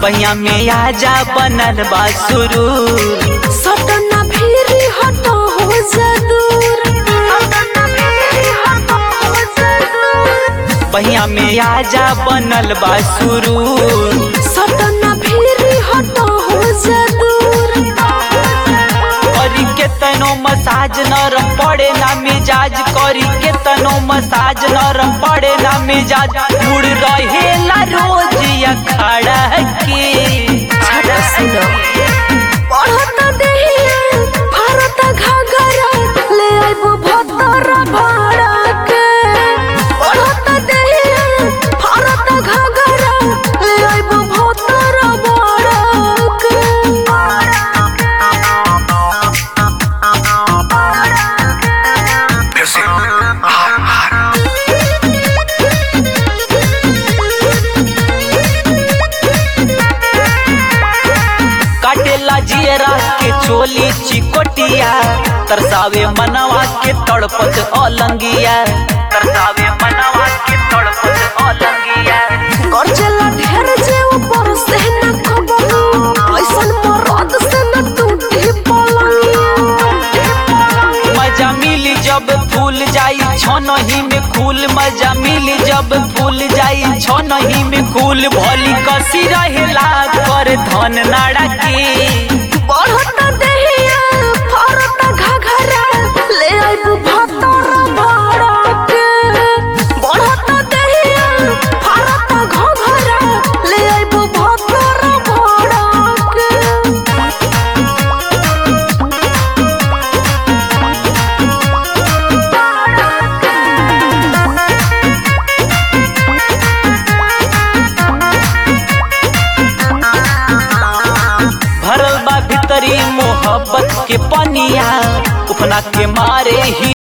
पहिया में आजा बनल बा सुरूर सटना भीरी हटो हो जदूर पहिया में आजा बनल बा सुरूर सटना भीरी हटो हो जदूर करी के तनो मसाज नरम पड़े ना मिजाज करी के तनो मसाज नरम पड़े ना मिजाज मुड़ रहेला रोज अखाड़ा के छटा सुनो पढ़त देहिया भारत घाघरा ले आइबो भतर भाड़ा के पढ़त देहिया भारत घाघरा ले आइबो भतर भाड़ा के काटेला जियरा के चोली चिकोटिया तरसावे मनवा के तड़पत अलंगिया तरसावे मनवा के तड़पत अलंगिया कर चला ढेर जे ऊपर से न खबरो ऐसन मरद से न टूटी पलंगिया मजा मिली जब फूल जाई छनही में खूल मजा मिली जब फूल जाई छनही में खूल भली कसी रहेला कर धन नाड़ा के बढ़त देहिया भारत घाघरा ले आइबो भतर भाड़ा के बढ़त देहिया भारत घाघरा ले आइबो भतर भाड़ा के भरल बा भीतरी मोहब्बत के पनिया उपना के मारे ही